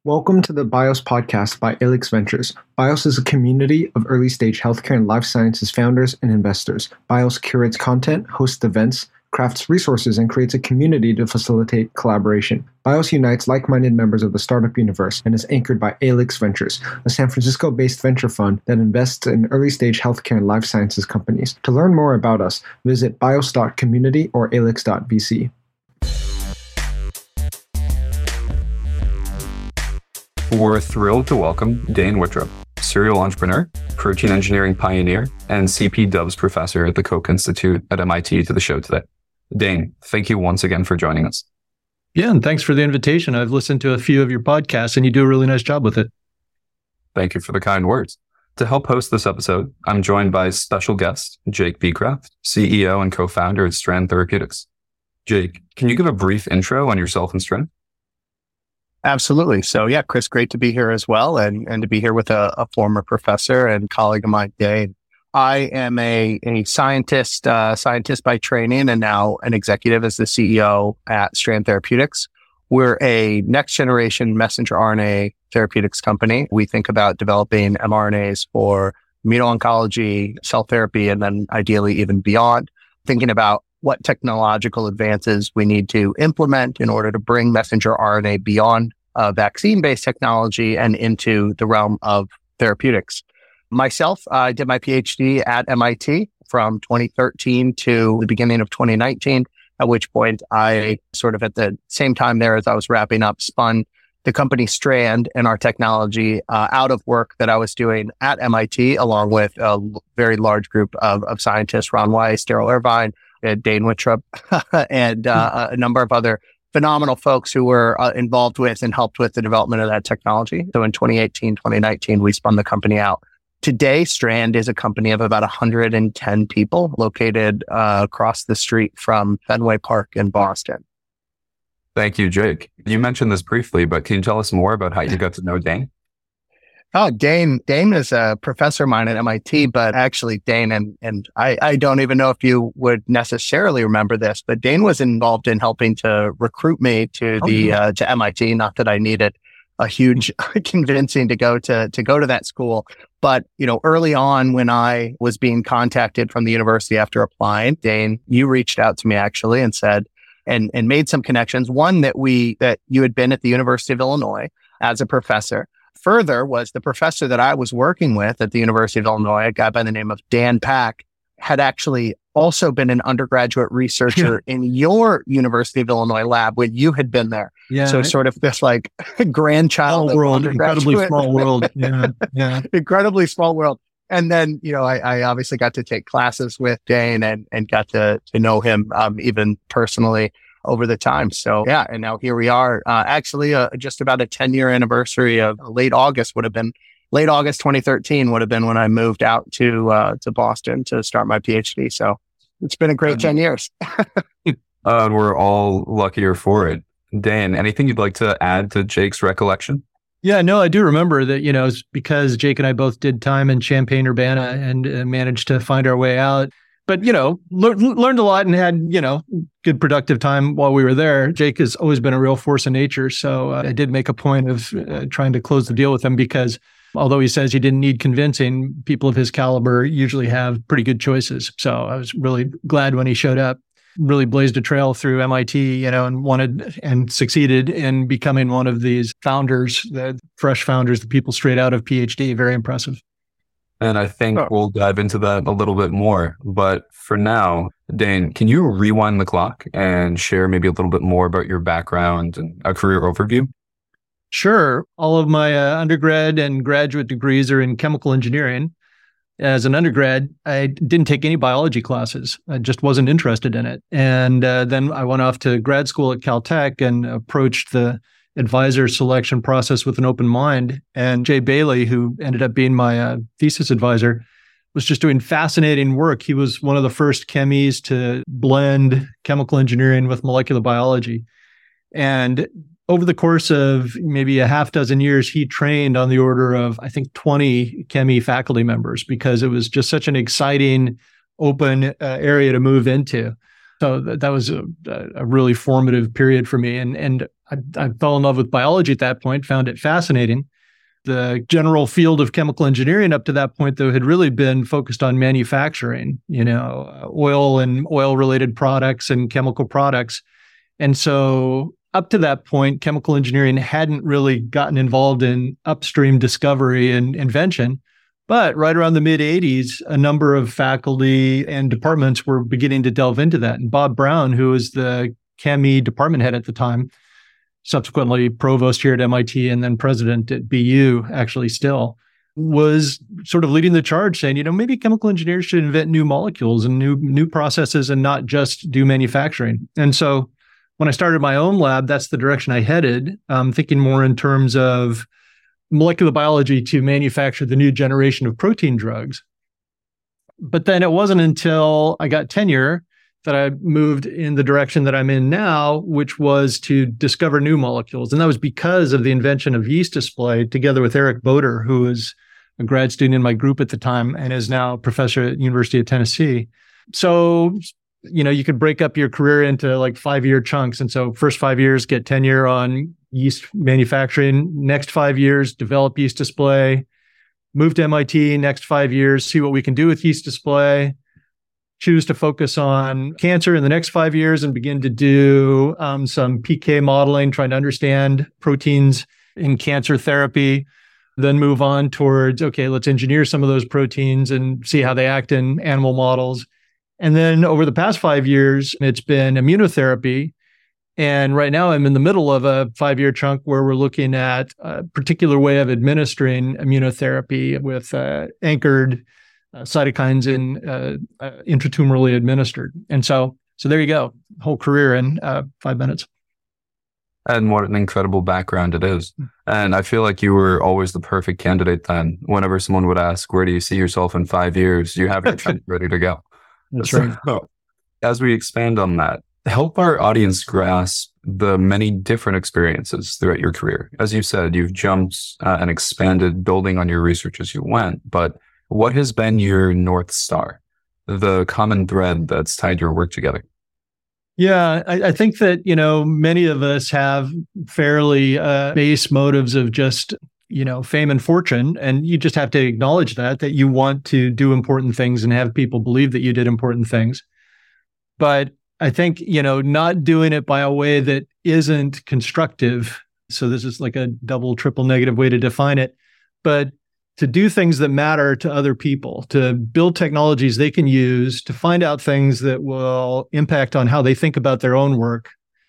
Welcome to the BIOS podcast by Alix Ventures. BIOS is a community of early-stage healthcare and life sciences founders and investors. BIOS curates content, hosts events, crafts resources, and creates a community to facilitate collaboration. BIOS unites like-minded members of the startup universe and is anchored by Alix Ventures, a San Francisco-based venture fund that invests in early-stage healthcare and life sciences companies. To learn more about us, visit bios.community or alix.vc. We're thrilled to welcome Dane Wittrup, serial entrepreneur, protein engineering pioneer, and CP Dubs professor at the Koch Institute at MIT to the show today. Dane, thank you once again for joining us. Yeah, and thanks for the invitation. I've listened to a few of your podcasts, and you do a really nice job with it. Thank you for the kind words. To help host this episode, I'm joined by special guest, Jake Becraft, CEO and co-founder at Strand Therapeutics. Jake, can you give a brief intro on yourself and Strand? Absolutely. So yeah, Chris, great to be here as well and to be here with a former professor and colleague of mine, Dane. I am a scientist by training and now an executive as the CEO at Strand Therapeutics. We're a next generation messenger RNA therapeutics company. We think about developing mRNAs for immuno-oncology, cell therapy, and then ideally even beyond, thinking about what technological advances we need to implement in order to bring messenger RNA beyond vaccine-based technology and into the realm of therapeutics. Myself, I did my PhD at MIT from 2013 to the beginning of 2019, at which point I sort of at the same time there as I was wrapping up, spun the company Strand and our technology out of work that I was doing at MIT, along with a very large group of scientists, Ron Weiss, Daryl Irvine, Dane Wittrup, and a number of other phenomenal folks who were involved with and helped with the development of that technology. So in 2018, 2019, we spun the company out. Today, Strand is a company of about 110 people located across the street from Fenway Park in Boston. Thank you, Jake. You mentioned this briefly, but can you tell us more about how you got to know Dane? Oh, Dane is a professor of mine at MIT, but actually Dane, and I don't even know if you would necessarily remember this, but Dane was involved in helping to recruit me to to MIT. Not that I needed a huge convincing to go to that school, but early on when I was being contacted from the university after applying, Dane, you reached out to me actually and said, and made some connections. One that you had been at the University of Illinois as a professor. Further was the professor that I was working with at the University of Illinois, a guy by the name of Dan Pack, had actually also been an undergraduate researcher in your University of Illinois lab when you had been there. Yeah. So sort of this like grandchild small world, incredibly small world. Yeah. Incredibly small world. And then, I obviously got to take classes with Dane and got to know him even personally over the time. So yeah, and now here we are. Actually, just about a 10-year anniversary of late August 2013 would have been when I moved out to Boston to start my PhD. So it's been a great 10 years. We're all luckier for it. Dane, anything you'd like to add to Jake's recollection? Yeah, no, I do remember that, it's because Jake and I both did time in Champaign-Urbana and managed to find our way out. But, learned a lot and had, good productive time while we were there. Jake has always been a real force of nature. So I did make a point of trying to close the deal with him because although he says he didn't need convincing, people of his caliber usually have pretty good choices. So I was really glad when he showed up, really blazed a trail through MIT, and wanted and succeeded in becoming one of these founders, the fresh founders, the people straight out of PhD. Very impressive. And I think we'll dive into that a little bit more. But for now, Dane, can you rewind the clock and share maybe a little bit more about your background and a career overview? Sure. All of my undergrad and graduate degrees are in chemical engineering. As an undergrad, I didn't take any biology classes. I just wasn't interested in it. And then I went off to grad school at Caltech and approached the advisor selection process with an open mind. And Jay Bailey, who ended up being my thesis advisor, was just doing fascinating work. He was one of the first chemies to blend chemical engineering with molecular biology. And over the course of maybe a half dozen years, he trained on the order of, I think, 20 chemi faculty members because it was just such an exciting, open area to move into. So that was a really formative period for me. And I fell in love with biology at that point, found it fascinating. The general field of chemical engineering up to that point, though, had really been focused on manufacturing, oil and oil-related products and chemical products. And so up to that point, chemical engineering hadn't really gotten involved in upstream discovery and invention. But right around the mid-'80s, a number of faculty and departments were beginning to delve into that. And Bob Brown, who was the ChemE department head at the time, subsequently provost here at MIT and then president at BU, actually still, was sort of leading the charge saying, maybe chemical engineers should invent new molecules and new processes and not just do manufacturing. And so when I started my own lab, that's the direction I headed, thinking more in terms of molecular biology to manufacture the new generation of protein drugs. But then it wasn't until I got tenure that I moved in the direction that I'm in now, which was to discover new molecules. And that was because of the invention of yeast display, together with Eric Boder, who was a grad student in my group at the time and is now a professor at University of Tennessee. So, you could break up your career into like 5-year chunks. And so first 5 years, get tenure on yeast manufacturing. Next 5 years, develop yeast display. Move to MIT. Next 5 years, see what we can do with yeast display. Choose to focus on cancer in the next 5 years and begin to do some PK modeling, trying to understand proteins in cancer therapy. Then move on towards, okay, let's engineer some of those proteins and see how they act in animal models. And then over the past 5 years, it's been immunotherapy. And right now I'm in the middle of a 5-year chunk where we're looking at a particular way of administering immunotherapy with anchored cytokines in intratumorally administered. And so there you go, whole career in 5 minutes. And what an incredible background it is. And I feel like you were always the perfect candidate then. Whenever someone would ask, where do you see yourself in 5 years? You have your chunk ready to go. That's right. So, as we expand on that, help our audience grasp the many different experiences throughout your career. As you said, you've jumped and expanded, building on your research as you went. But what has been your North Star, the common thread that's tied your work together? Yeah, I think that, many of us have fairly base motives of just, fame and fortune. And you just have to acknowledge that you want to do important things and have people believe that you did important things. But I think, not doing it by a way that isn't constructive. So this is like a double, triple negative way to define it. But to do things that matter to other people, to build technologies they can use, to find out things that will impact on how they think about their own work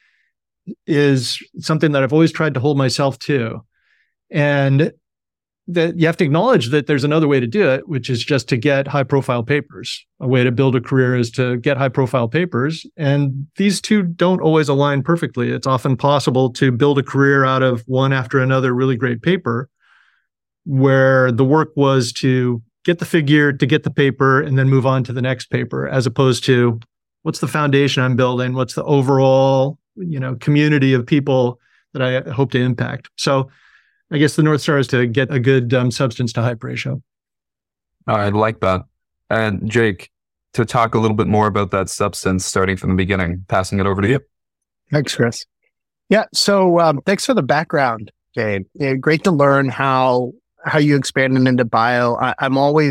is something that I've always tried to hold myself to. And that you have to acknowledge that there's another way to do it, which is just to get high profile papers. A way to build a career is to get high profile papers. And these two don't always align perfectly. It's often possible to build a career out of one after another really great paper, where the work was to get the figure, to get the paper, and then move on to the next paper, as opposed to what's the foundation I'm building? What's the overall, community of people that I hope to impact? So I guess the North Star is to get a good substance to hype ratio. I like that. And Jake, to talk a little bit more about that substance, starting from the beginning, passing it over to you. Thanks, Chris. Yeah. So thanks for the background, Dane. Yeah, great to learn how you expanded into bio. I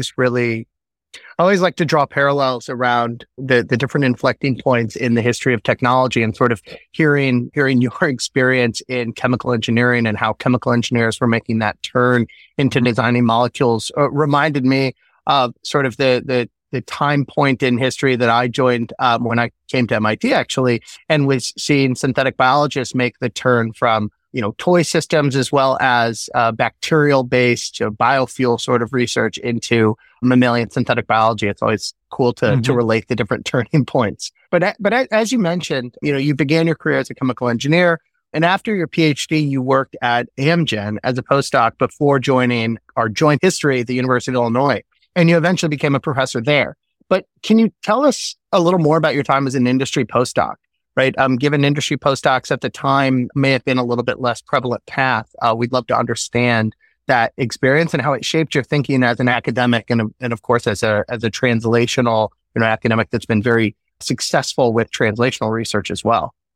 always like to draw parallels around the different inflecting points in the history of technology, and sort of hearing your experience in chemical engineering and how chemical engineers were making that turn into designing molecules reminded me of sort of the time point in history that I joined when I came to MIT, actually, and was seeing synthetic biologists make the turn from toy systems as well as bacterial-based biofuel sort of research into mammalian synthetic biology. It's always cool to relate the different turning points. But as you mentioned, you began your career as a chemical engineer, and after your PhD, you worked at Amgen as a postdoc before joining our joint history at the University of Illinois, and you eventually became a professor there. But can you tell us a little more about your time as an industry postdoc? Right. Given industry postdocs at the time may have been a little bit less prevalent path, we'd love to understand that experience and how it shaped your thinking as an academic and of course as a translational academic that's been very successful with translational research as well.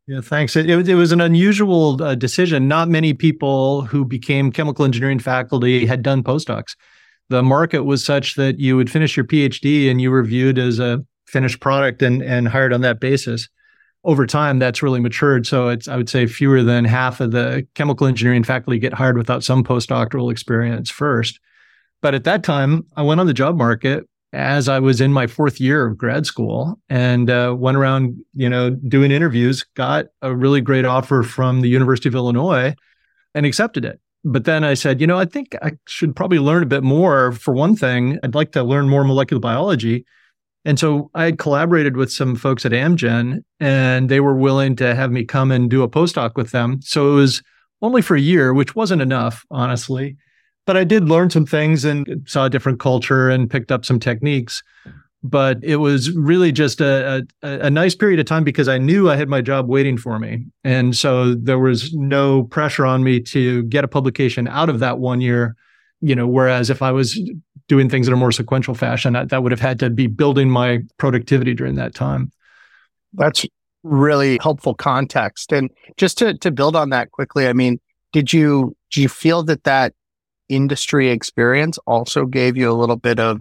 Yeah, thanks. It was an unusual decision. Not many people who became chemical engineering faculty had done postdocs. The market was such that you would finish your PhD and you were viewed as a finished product and hired on that basis. Over time, that's really matured. So I would say fewer than half of the chemical engineering faculty get hired without some postdoctoral experience first. But at that time, I went on the job market as I was in my fourth year of grad school and went around, doing interviews, got a really great offer from the University of Illinois and accepted it. But then I said, I think I should probably learn a bit more. For one thing, I'd like to learn more molecular biology. And so I had collaborated with some folks at Amgen, and they were willing to have me come and do a postdoc with them. So it was only for a year, which wasn't enough, honestly. But I did learn some things and saw a different culture and picked up some techniques. But it was really just a nice period of time because I knew I had my job waiting for me. And so there was no pressure on me to get a publication out of that 1 year, whereas if I was doing things in a more sequential fashion, that would have had to be building my productivity during that time. That's really helpful context. And just to build on that quickly, I mean, do you feel that industry experience also gave you a little bit of,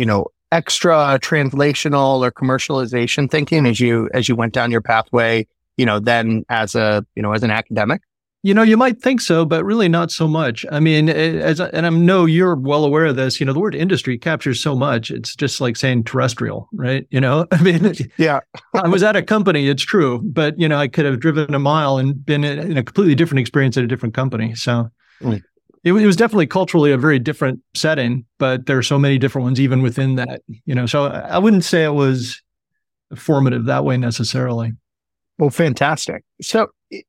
extra translational or commercialization thinking as you went down your pathway, then as an academic? You might think so, but really not so much. I mean, and I know you're well aware of this, the word industry captures so much. It's just like saying terrestrial, right? I mean, yeah, I was at a company, it's true, but, I could have driven a mile and been in a completely different experience at a different company. So it was definitely culturally a very different setting, but there are so many different ones even within that, so I wouldn't say it was formative that way necessarily. Well, fantastic. So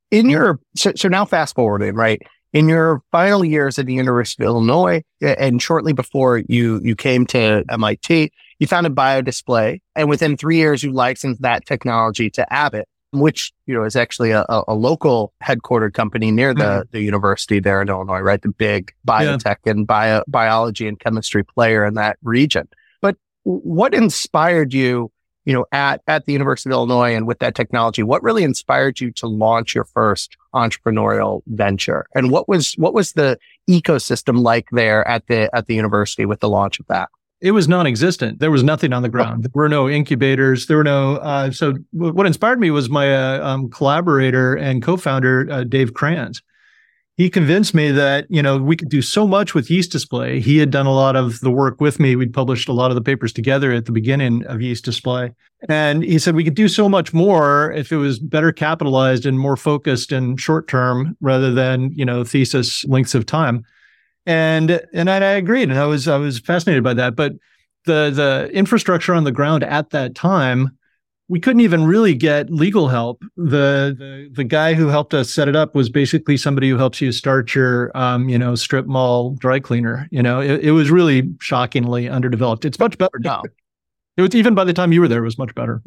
so now fast forwarding, right? In your final years at the University of Illinois, and shortly before you came to MIT, you founded BioDisplay, and within 3 years, you licensed that technology to Abbott, which is actually a local headquartered company near the university there in Illinois, right? The big biotech and biology and chemistry player in that region. But what inspired you? At the University of Illinois and with that technology, what really inspired you to launch your first entrepreneurial venture? And what was the ecosystem like there at the university with the launch of that? It was non-existent. There was nothing on the ground. There were no incubators. There were no. So what inspired me was my collaborator and co-founder, Dave Kranz. He convinced me that, we could do so much with Yeast Display. He had done a lot of the work with me. We'd published a lot of the papers together at the beginning of Yeast Display. And he said we could do so much more if it was better capitalized and more focused and short term rather than, thesis lengths of time. And I agreed. And I was fascinated by that. But the infrastructure on the ground at that time, we couldn't even really get legal help. The guy who helped us set it up was basically somebody who helps you start your, strip mall dry cleaner. It was really shockingly underdeveloped. It's much better now. It was, even by the time you were there, it was much better.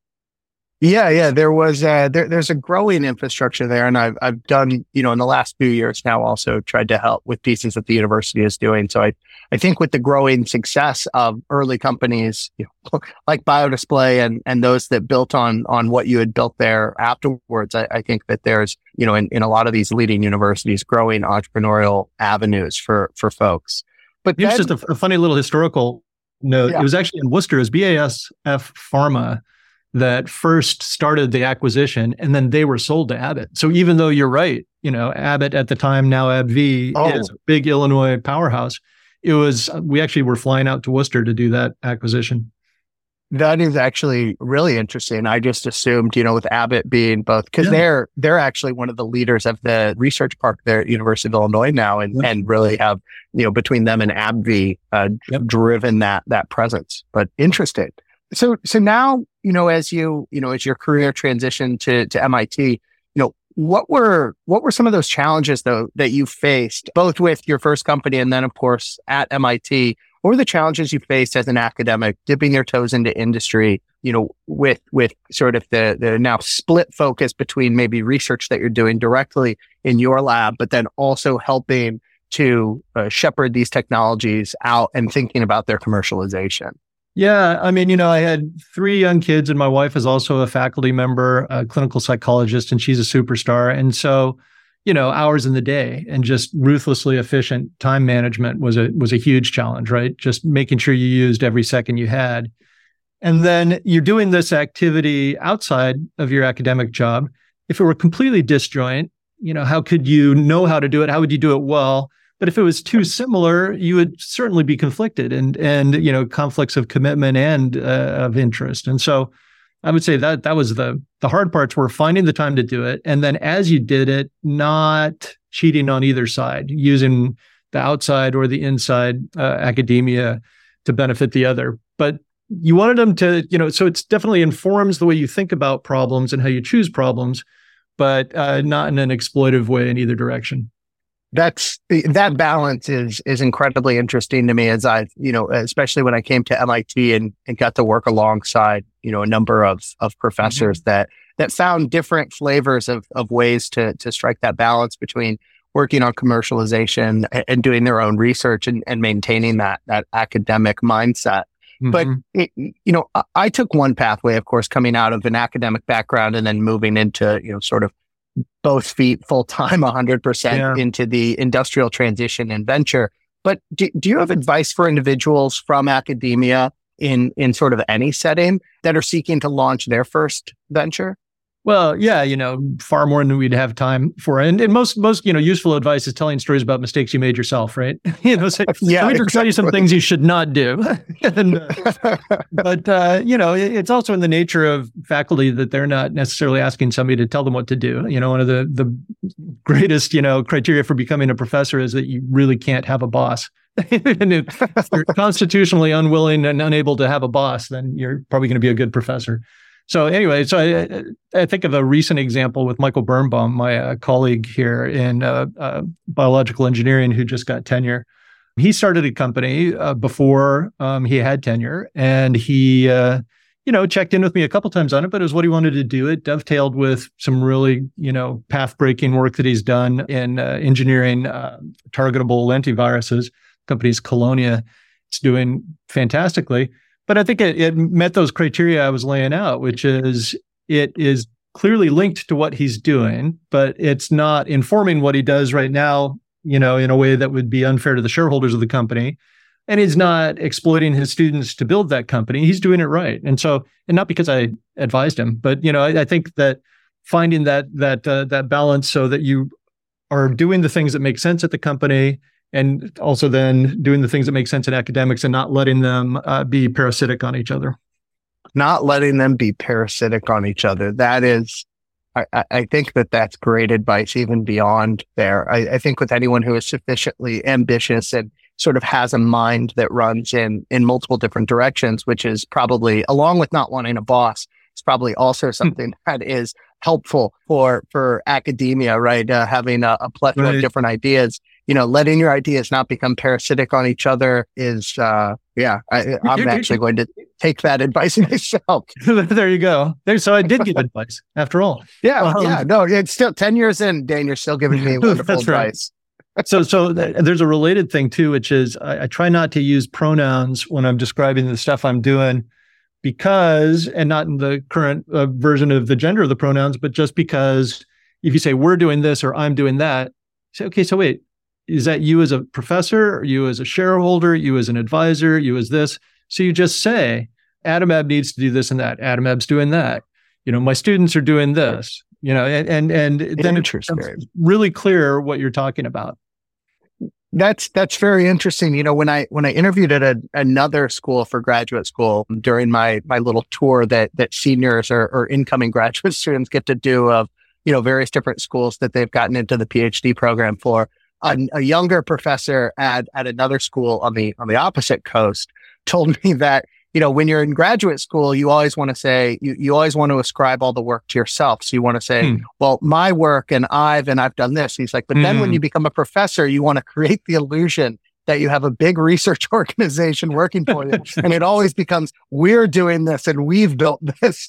Yeah. There was there's a growing infrastructure there, and I've done in the last few years now also tried to help with pieces that the university is doing. So I think with the growing success of early companies like BioDisplay and those that built on what you had built there afterwards, I think that there's in a lot of these leading universities growing entrepreneurial avenues for folks. But it's just a funny little historical note. Yeah. It was actually in Worcester, it was BASF Pharma that first started the acquisition, and then they were sold to Abbott. So even though you're right, Abbott at the time, now AbbVie, is a big Illinois powerhouse, we actually were flying out to Worcester to do that acquisition. That is actually really interesting. I just assumed, with Abbott being both, because they're actually one of the leaders of the research park there at University of Illinois now, and really have, between them and AbbVie, driven that presence. But interesting. So now, as your career transitioned to MIT, what were some of those challenges though that you faced both with your first company and then of course at MIT? What were the challenges you faced as an academic, dipping your toes into industry, with sort of the now split focus between maybe research that you're doing directly in your lab, but then also helping to shepherd these technologies out and thinking about their commercialization? Yeah, I mean, I had 3 young kids, and my wife is also a faculty member, a clinical psychologist, and she's a superstar. And so, hours in the day and just ruthlessly efficient time management was a huge challenge, right? Just making sure you used every second you had. And then you're doing this activity outside of your academic job. If it were completely disjoint, how could you know how to do it? How would you do it well? But if it was too similar, you would certainly be conflicted and conflicts of commitment and of interest. And so I would say that was the hard parts were finding the time to do it. And then as you did it, not cheating on either side, using the outside or the inside academia to benefit the other. But you wanted them to, so it's definitely informs the way you think about problems and how you choose problems, but not in an exploitive way in either direction. That balance is incredibly interesting to me as especially when I came to MIT and got to work alongside, a number of professors that found different flavors of ways to strike that balance between working on commercialization and doing their own research and maintaining that academic mindset. But, I took one pathway, of course, coming out of an academic background and then moving into, sort of both feet full time, 100% into the industrial transition and venture. But do you have advice for individuals from academia in sort of any setting that are seeking to launch their first venture? Well, yeah, far more than we'd have time for. And most useful advice is telling stories about mistakes you made yourself, right? Let me tell you some things you should not do. But it's also in the nature of faculty that they're not necessarily asking somebody to tell them what to do. One of the greatest, criteria for becoming a professor is that you really can't have a boss. And if you're constitutionally unwilling and unable to have a boss, then you're probably going to be a good professor. So anyway, I think of a recent example with Michael Birnbaum, my colleague here in biological engineering who just got tenure. He started a company before he had tenure, and he checked in with me a couple times on it, but it was what he wanted to do. It dovetailed with some really, path-breaking work that he's done in engineering targetable lentiviruses. The company's Colonia. It's doing fantastically. But I think it met those criteria I was laying out, which is it is clearly linked to what he's doing, but it's not informing what he does right now, in a way that would be unfair to the shareholders of the company. And he's not exploiting his students to build that company. He's doing it right. And not because I advised him, but, I think that finding that balance so that you are doing the things that make sense at the company and also then doing the things that make sense in academics and not letting them be parasitic on each other. Not letting them be parasitic on each other. That is, I think that's great advice even beyond there. I think with anyone who is sufficiently ambitious and sort of has a mind that runs in multiple different directions, which is probably, along with not wanting a boss, it's probably also something that is helpful for academia, right? Having a plethora of different ideas. Letting your ideas not become parasitic on each other is, I'm actually going to take that advice myself. There you go. So I did give advice after all. No, it's still 10 years in, Dan, you're still giving me wonderful advice. Right. So there's a related thing too, which is I try not to use pronouns when I'm describing the stuff I'm doing because, and not in the current version of the gender of the pronouns, but just because if you say we're doing this or I'm doing that, say, okay, so wait, is that you as a professor, or you as a shareholder, you as an advisor, you as this? So you just say, Adimab needs to do this and that. Adimab's doing that. My students are doing this. And then it's really clear what you're talking about. That's very interesting. When I interviewed at another school for graduate school during my little tour that seniors or incoming graduate students get to do of various different schools that they've gotten into the PhD program for. A younger professor at another school on the opposite coast told me that, when you're in graduate school, you always want to say, you always want to ascribe all the work to yourself. So you want to say, well, my work and I've done this. He's like, but then when you become a professor, you want to create the illusion that you have a big research organization working for you. And it always becomes, we're doing this and we've built this.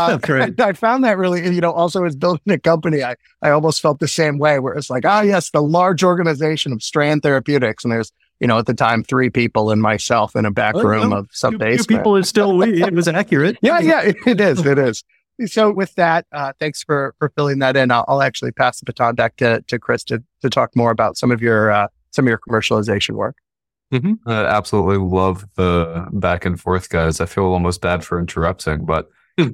I found that really, also as building a company, I almost felt the same way where it's like, yes, the large organization of Strand Therapeutics. And there's at the time, 3 people and myself in a back room of some basement. 2 people is still it was accurate. Yeah, it is. So with that, thanks for filling that in. I'll actually pass the baton back to Chris to talk more about some of your commercialization work. Mm-hmm. I absolutely love the back and forth, guys. I feel almost bad for interrupting, but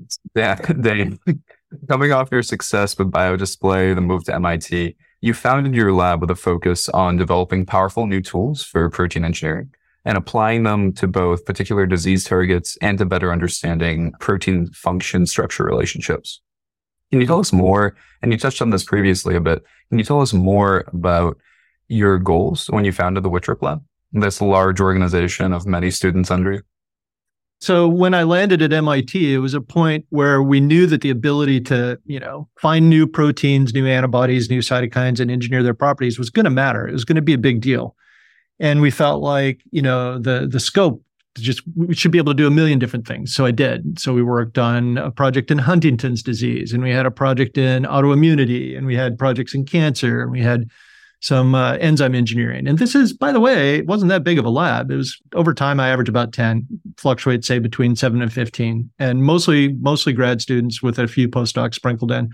Dane, coming off your success with BioDisplay, the move to MIT, you founded your lab with a focus on developing powerful new tools for protein engineering and applying them to both particular disease targets and to better understanding protein function structure relationships. Can you tell us more? And you touched on this previously a bit. Can you tell us more about your goals when you founded the Wittrup Lab, this large organization of many students under you? So when I landed at MIT, it was a point where we knew that the ability to, find new proteins, new antibodies, new cytokines, and engineer their properties was going to matter. It was going to be a big deal. And we felt like, the scope, we should be able to do a million different things. So I did. So we worked on a project in Huntington's disease, and we had a project in autoimmunity, and we had projects in cancer, and we had some enzyme engineering. And this is, by the way, it wasn't that big of a lab. It was, over time, I averaged about 10, fluctuate, say, between 7 and 15, and mostly grad students with a few postdocs sprinkled in.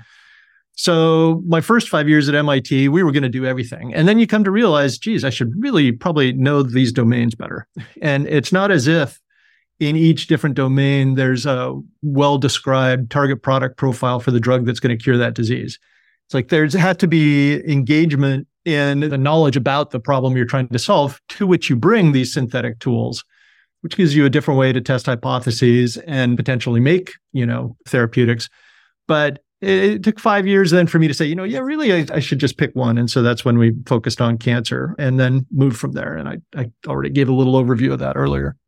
So my first 5 years at MIT, we were going to do everything. And then you come to realize, geez, I should really probably know these domains better. And it's not as if in each different domain, there's a well-described target product profile for the drug that's going to cure that disease. It's like there's had to be engagement in the knowledge about the problem you're trying to solve, to which you bring these synthetic tools, which gives you a different way to test hypotheses and potentially make, therapeutics. But it took 5 years then for me to say, really, I should just pick one. And so that's when we focused on cancer and then moved from there. And I already gave a little overview of that earlier.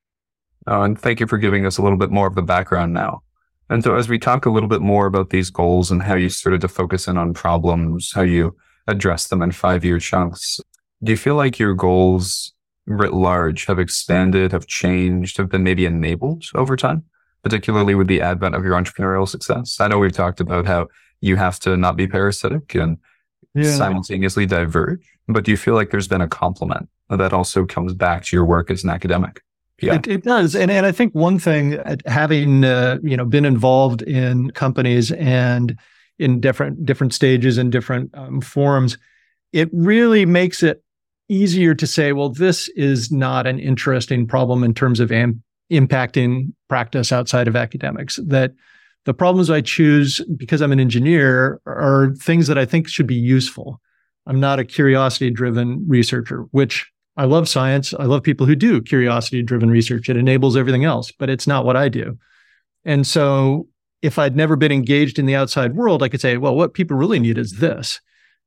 Oh, and thank you for giving us a little bit more of the background now. And so as we talk a little bit more about these goals and how you started to focus in on problems, how you address them in 5-year chunks, do you feel like your goals writ large have expanded, have changed, have been maybe enabled over time, particularly with the advent of your entrepreneurial success? I know we've talked about how you have to not be parasitic and simultaneously diverge, but do you feel like there's been a complement that also comes back to your work as an academic? Yeah, it does. And I think one thing, having, been involved in companies and in different stages and different forums, it really makes it easier to say, well, this is not an interesting problem in terms of impacting practice outside of academics. That the problems I choose because I'm an engineer are things that I think should be useful. I'm not a curiosity-driven researcher, which I love science. I love people who do curiosity-driven research. It enables everything else, but it's not what I do. And so if I'd never been engaged in the outside world, I could say, well, what people really need is this.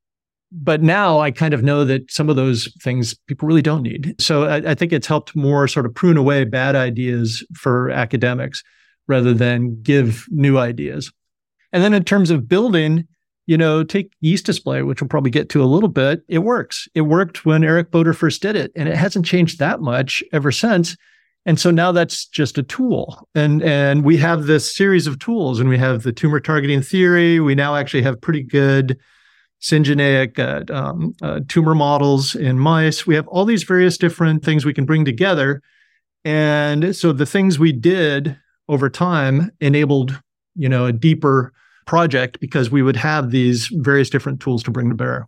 But now I kind of know that some of those things people really don't need. So I think it's helped more sort of prune away bad ideas for academics rather than give new ideas. And then in terms of building, take yeast display, which we'll probably get to a little bit. It works. It worked when Eric Boder first did it, and it hasn't changed that much ever since. And so now that's just a tool. And we have this series of tools, and we have the tumor targeting theory. We now actually have pretty good syngeneic tumor models in mice. We have all these various different things we can bring together. And so the things we did over time enabled, a deeper project because we would have these various different tools to bring to bear.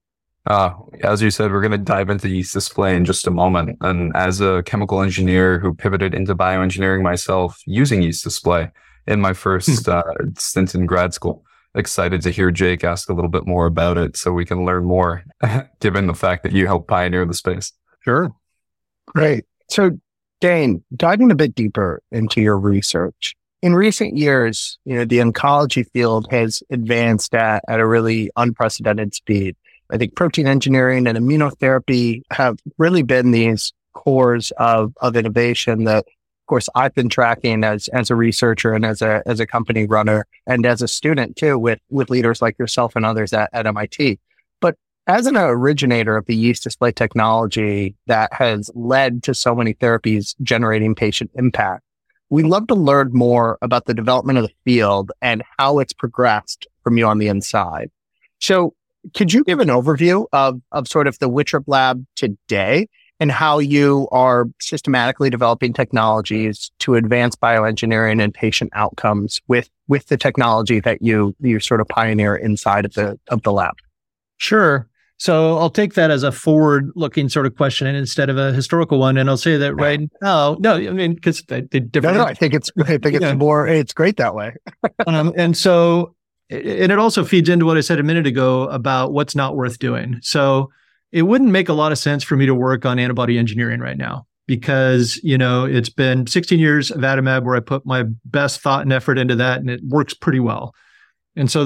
As you said, we're going to dive into yeast display in just a moment. And as a chemical engineer who pivoted into bioengineering myself using yeast display in my first stint in grad school, excited to hear Jake ask a little bit more about it so we can learn more, given the fact that you helped pioneer the space. Sure. Great. So, Dane, diving a bit deeper into your research, in recent years, the oncology field has advanced at a really unprecedented speed. I think protein engineering and immunotherapy have really been these cores of innovation that, of course, I've been tracking as a researcher and as a company runner and as a student too, with leaders like yourself and others at MIT. But as an originator of the yeast display technology that has led to so many therapies generating patient impact, we'd love to learn more about the development of the field and how it's progressed from you on the inside. So could you give an overview of sort of the Wittrup Lab today and how you are systematically developing technologies to advance bioengineering and patient outcomes with the technology that you sort of pioneer inside of the lab. Sure. So I'll take that as a forward-looking sort of question instead of a historical one, and I'll say that right now, no, I mean, because they different. No, I think it's more. It's great that way. And so, and it also feeds into what I said a minute ago about what's not worth doing. So it wouldn't make a lot of sense for me to work on antibody engineering right now because it's been 16 years of Adimab where I put my best thought and effort into that, and it works pretty well. And so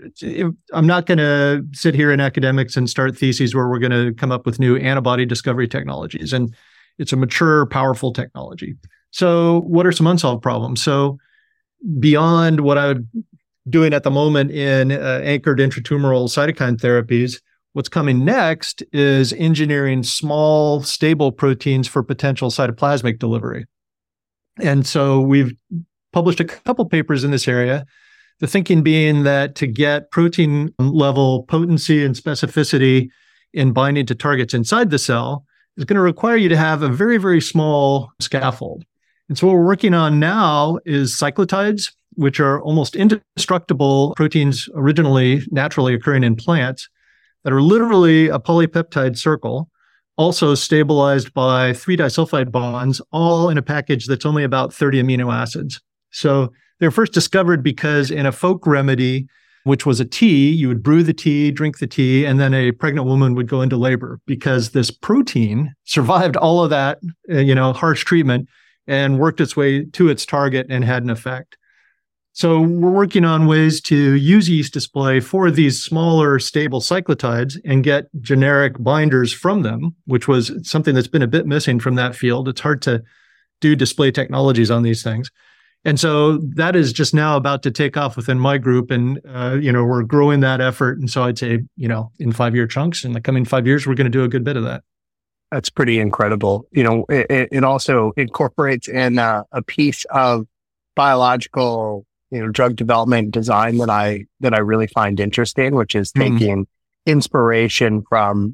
I'm not going to sit here in academics and start theses where we're going to come up with new antibody discovery technologies. And it's a mature, powerful technology. So what are some unsolved problems? So beyond what I'm doing at the moment in anchored intratumoral cytokine therapies, what's coming next is engineering small, stable proteins for potential cytoplasmic delivery. And so we've published a couple papers in this area. The thinking being that to get protein level potency and specificity in binding to targets inside the cell is going to require you to have a very, very small scaffold. And so what we're working on now is cyclotides, which are almost indestructible proteins originally naturally occurring in plants that are literally a polypeptide circle, also stabilized by 3-disulfide bonds, all in a package that's only about 30 amino acids. So they were first discovered because in a folk remedy, which was a tea, you would brew the tea, drink the tea, and then a pregnant woman would go into labor because this protein survived all of that, harsh treatment and worked its way to its target and had an effect. So we're working on ways to use yeast display for these smaller, stable cyclotides and get generic binders from them, which was something that's been a bit missing from that field. It's hard to do display technologies on these things. And so that is just now about to take off within my group. And, we're growing that effort. And so I'd say, in 5-year chunks, in the coming 5 years, we're going to do a good bit of that. That's pretty incredible. It also incorporates in a piece of biological, drug development design that I really find interesting, which is taking inspiration from,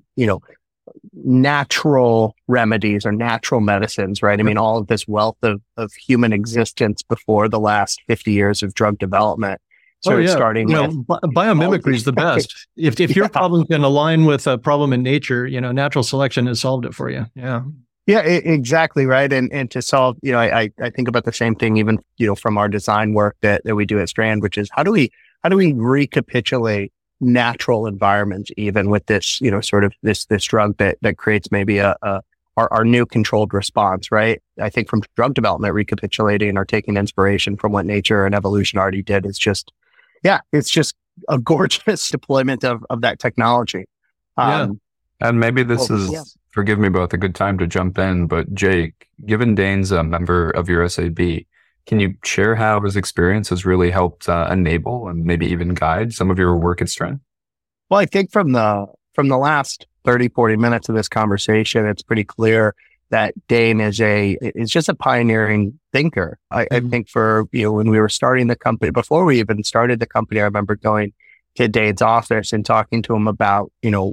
natural remedies or natural medicines, right? I mean, all of this wealth of human existence before the last 50 years of drug development. So starting with biomimicry is the best. If your problem can align with a problem in nature, natural selection has solved it for you. Yeah. Yeah, exactly. Right. And to solve, I think about the same thing, even, from our design work that we do at Strand, which is how do we recapitulate natural environments, even with this, sort of this drug that creates maybe our new controlled response, right? I think from drug development, recapitulating or taking inspiration from what nature and evolution already did is just, it's just a gorgeous deployment of that technology. And maybe this is, forgive me both, a good time to jump in, but Jake, given Dane's a member of your SAB, can you share how his experience has really helped enable and maybe even guide some of your work at Strand? Well, I think from the last 30, 40 minutes of this conversation, it's pretty clear that Dane is just a pioneering thinker. I think when we were starting the company, before we even started the company, I remember going to Dane's office and talking to him about,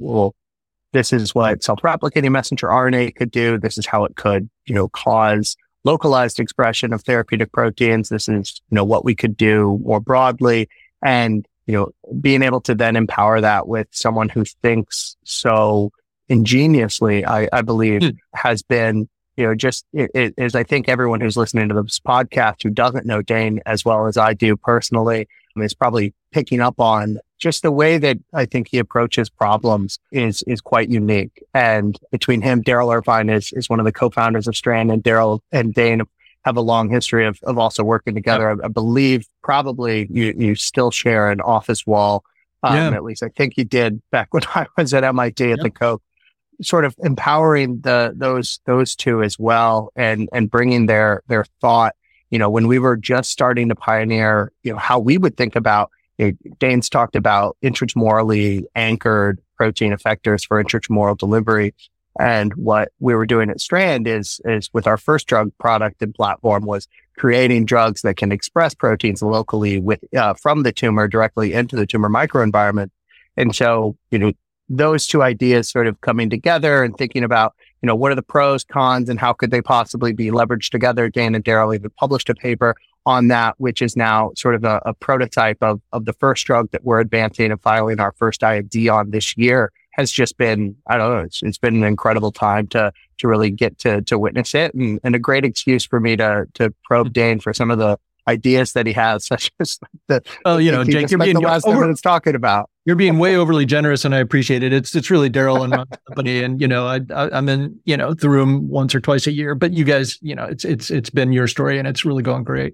this is what self-replicating messenger RNA could do. This is how it could, cause localized expression of therapeutic proteins. This is, what we could do more broadly. And, being able to then empower that with someone who thinks so ingeniously, I believe has been, just it is, I think everyone who's listening to this podcast who doesn't know Dane as well as I do personally is probably picking up on just the way that I think he approaches problems is quite unique. And between him, Daryl Irvine is one of the co-founders of Strand, and Daryl and Dane have a long history of also working together. I believe probably you still share an office wall. At least I think you did back when I was at MIT at the Koch, sort of empowering those two as well and bringing their thought, when we were just starting to pioneer, how we would think about, Dane's talked about intratumorally anchored protein effectors for intratumoral delivery. And what we were doing at Strand is with our first drug product and platform was creating drugs that can express proteins locally from the tumor directly into the tumor microenvironment. And so, those two ideas sort of coming together and thinking about, what are the pros, cons, and how could they possibly be leveraged together. Dane and Daryl even published a paper on that, which is now sort of a prototype of the first drug that we're advancing and filing our first IND on this year. Has just been, I don't know, it's been an incredible time to really get to witness it, and a great excuse for me to probe Dane for some of the ideas that he has, such as Jake, you're being the last minutes talking about. You're being way overly generous, and I appreciate it. It's really Daryl and my company, and I'm in the room once or twice a year. But you guys, it's been your story, and it's really going great.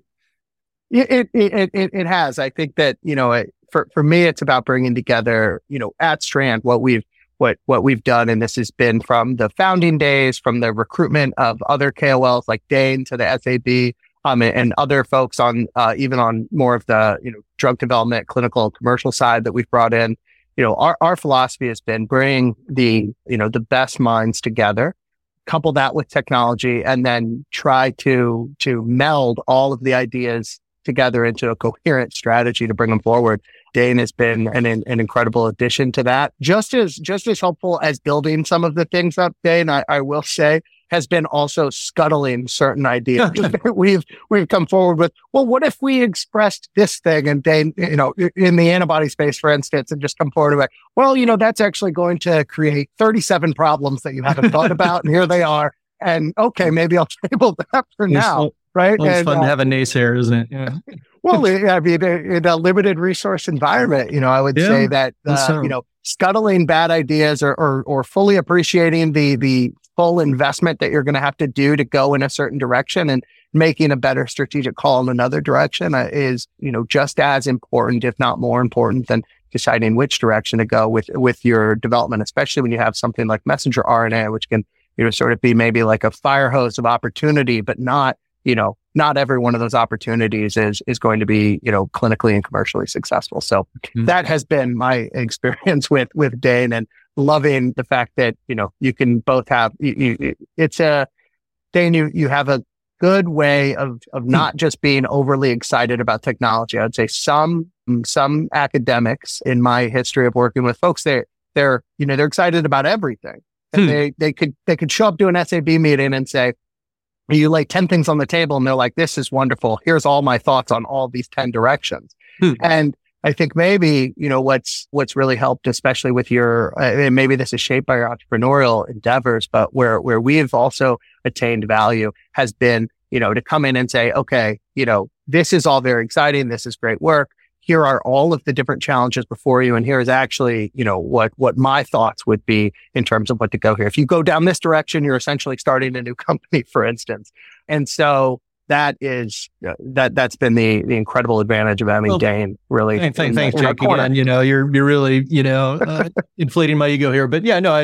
It has. I think that for me, it's about bringing together at Strand what we've done, and this has been from the founding days, from the recruitment of other KOLs like Dane to the SAB. And other folks on even on more of the drug development, clinical, commercial side that we've brought in. Our philosophy has been bring the best minds together, couple that with technology, and then try to meld all of the ideas together into a coherent strategy to bring them forward. Dane has been an incredible addition to that. Just as helpful as building some of the things up, Dane, I will say, has been also scuttling certain ideas. We've come forward with, well, what if we expressed this thing? And Dane, in the antibody space, for instance, and just come forward with, well, that's actually going to create 37 problems that you haven't thought about. And here they are. And okay, maybe I'll table that for now. Right. Well, it's fun to have a naysayer, isn't it? Yeah. Well, I mean, in a limited resource environment, I would say that, scuttling bad ideas or fully appreciating the full investment that you're going to have to do to go in a certain direction and making a better strategic call in another direction is, just as important, if not more important, than deciding which direction to go with your development, especially when you have something like messenger RNA, which can, sort of be maybe like a fire hose of opportunity, but not every one of those opportunities is going to be, clinically and commercially successful. So that has been my experience with Dane, and loving the fact that, you can both have, Dane, you have a good way of not just being overly excited about technology. I would say some academics in my history of working with folks, they're excited about everything. And they could show up to an SAB meeting and say, you lay 10 things on the table and they're like, this is wonderful. Here's all my thoughts on all these 10 directions. And I think maybe, what's really helped, especially with your, maybe this is shaped by your entrepreneurial endeavors, but where we've also attained value has been, to come in and say, okay, this is all very exciting. This is great work. Here are all of the different challenges before you. And here is actually, what my thoughts would be in terms of what to go here. If you go down this direction, you're essentially starting a new company, for instance. And so that is, that's been the incredible advantage of having Dane really. Thanks, Jake. Again, you're really, inflating my ego here, but yeah, no,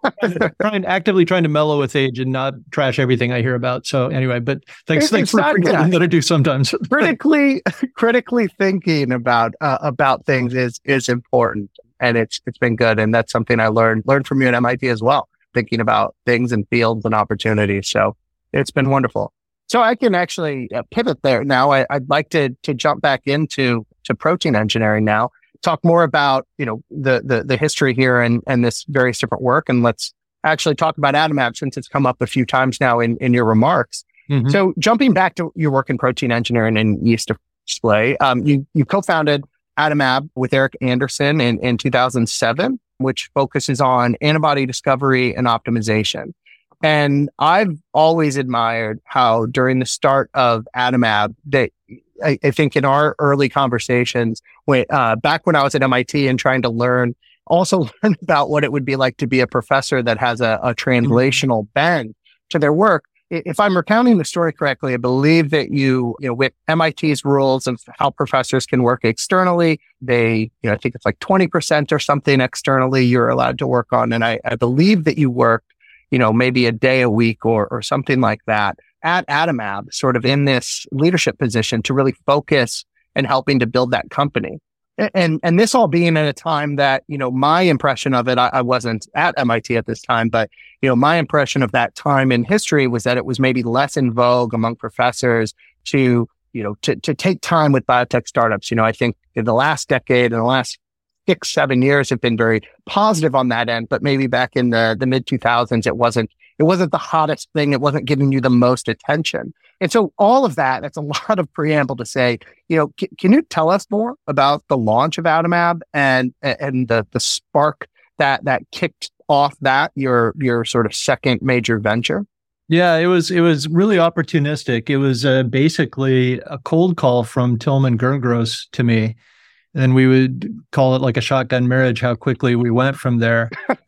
I'm actively trying to mellow with age and not trash everything I hear about. So anyway, but thanks for forgetting that I do sometimes. critically thinking about things is important, and it's been good. And that's something I learned from you at MIT as well, thinking about things and fields and opportunities. So it's been wonderful. So I can actually pivot there now. I'd like to jump back into protein engineering now, talk more about, the history here and this various different work. And let's actually talk about Adimab, since it's come up a few times now in your remarks. Mm-hmm. So jumping back to your work in protein engineering and yeast display, you co-founded Adimab with Eric Anderson in 2007, which focuses on antibody discovery and optimization. And I've always admired how during the start of Adimab, that I think in our early conversations, back when I was at MIT and trying to learn about what it would be like to be a professor that has a translational bend to their work. If I'm recounting the story correctly, I believe that with MIT's rules of how professors can work externally, I think it's like 20% or something externally you're allowed to work on. And I believe that you worked maybe a day a week or something like that at Adimab, sort of in this leadership position to really focus and helping to build that company. And this all being at a time that, my impression of it, I wasn't at MIT at this time, but, my impression of that time in history was that it was maybe less in vogue among professors to take time with biotech startups. I think in the last decade, in the last 6-7 years have been very positive on that end, but maybe back in the mid 2000s, it wasn't the hottest thing. It wasn't giving you the most attention. And so all of that's a lot of preamble to say, can you tell us more about the launch of Adimab and the spark that kicked off your sort of second major venture? Yeah, it was really opportunistic. It was basically a cold call from Tillman Gerngross to me. And we would call it like a shotgun marriage, how quickly we went from there.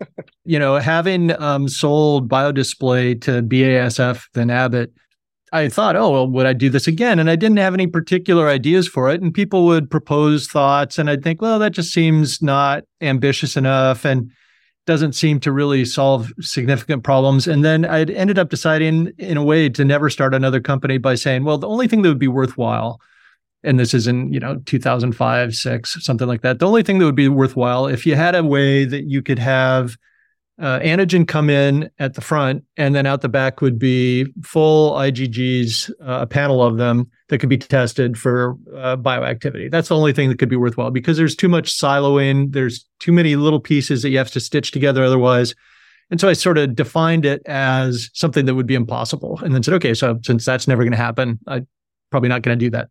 Having sold BioDisplay to BASF, then Abbott, I thought, oh, well, would I do this again? And I didn't have any particular ideas for it. And people would propose thoughts. And I'd think, well, that just seems not ambitious enough and doesn't seem to really solve significant problems. And then I'd ended up deciding in a way to never start another company by saying, well, the only thing that would be worthwhile, and this is in 2005, 6, something like that. The only thing that would be worthwhile if you had a way that you could have antigen come in at the front, and then out the back would be full IgGs, a panel of them that could be tested for bioactivity. That's the only thing that could be worthwhile, because there's too much siloing. There's too many little pieces that you have to stitch together otherwise. And so I sort of defined it as something that would be impossible, and then said, okay, so since that's never going to happen, I'm probably not going to do that.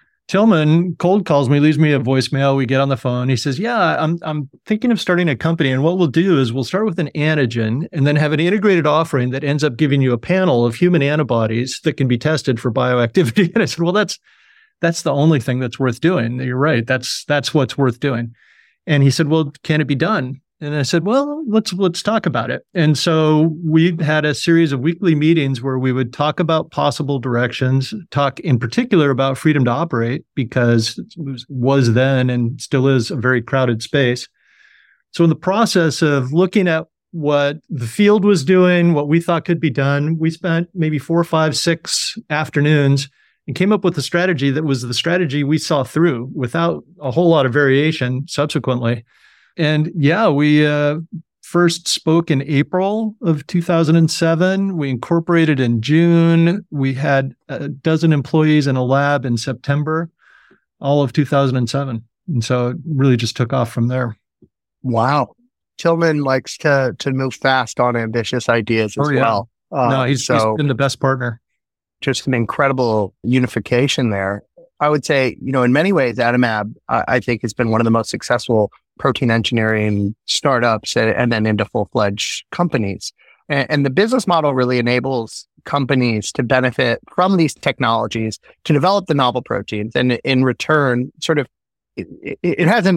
Tillman cold calls me, leaves me a voicemail. We get on the phone. He says, yeah, I'm thinking of starting a company. And what we'll do is we'll start with an antigen and then have an integrated offering that ends up giving you a panel of human antibodies that can be tested for bioactivity. And I said, well, that's the only thing that's worth doing. You're right. That's what's worth doing. And he said, well, can it be done? And I said, well, let's talk about it. And so we had a series of weekly meetings where we would talk about possible directions, talk in particular about freedom to operate, because it was then and still is a very crowded space. So in the process of looking at what the field was doing, what we thought could be done, we spent maybe 4, 5, 6 afternoons and came up with a strategy that was the strategy we saw through without a whole lot of variation subsequently. And yeah, we first spoke in April of 2007. We incorporated in June. We had a dozen employees in a lab in September, all of 2007. And so it really just took off from there. Wow. Tillman likes to move fast on ambitious ideas as well. No, he's been the best partner. Just an incredible unification there. I would say, in many ways, Adimab, I think, has been one of the most successful protein engineering startups and then into full-fledged companies. And the business model really enables companies to benefit from these technologies to develop the novel proteins. And in return, sort of, it has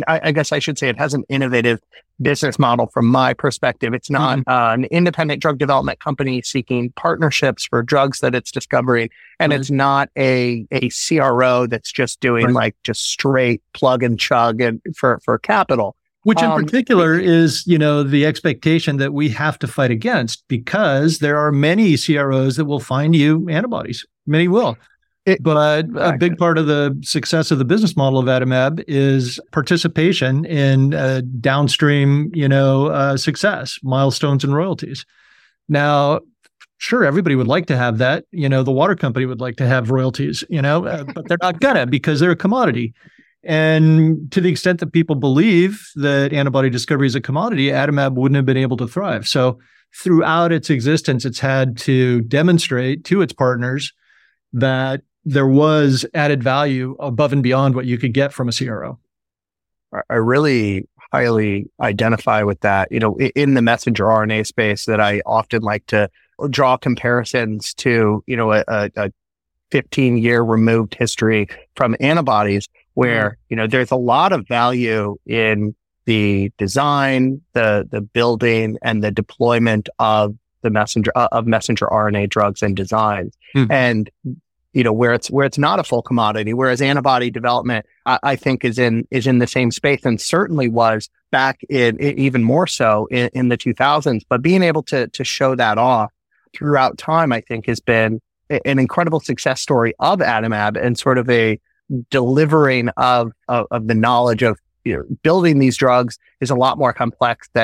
an innovative business model from my perspective. It's not an independent drug development company seeking partnerships for drugs that it's discovering. And it's not a CRO that's just doing just straight plug and chug and for capital. Which in particular is, the expectation that we have to fight against, because there are many CROs that will find you antibodies. Many will. But a big part of the success of the business model of Adimab is participation in downstream, success, milestones and royalties. Now, sure, everybody would like to have that. The water company would like to have royalties, but they're not gonna, because they're a commodity. And to the extent that people believe that antibody discovery is a commodity, Adimab wouldn't have been able to thrive. So throughout its existence, it's had to demonstrate to its partners that there was added value above and beyond what you could get from a CRO. I really highly identify with that. In the messenger RNA space, that I often like to draw comparisons to, a 15-year removed history from antibodies, where, there's a lot of value in the design, the building, and the deployment of the messenger RNA drugs and designs. And where it's not a full commodity, whereas antibody development, I think is in the same space, and certainly was back in even more so in the 2000s. But being able to show that off throughout time, I think, has been an incredible success story of Adimab, and sort of a delivering of the knowledge of building these drugs is a lot more complex than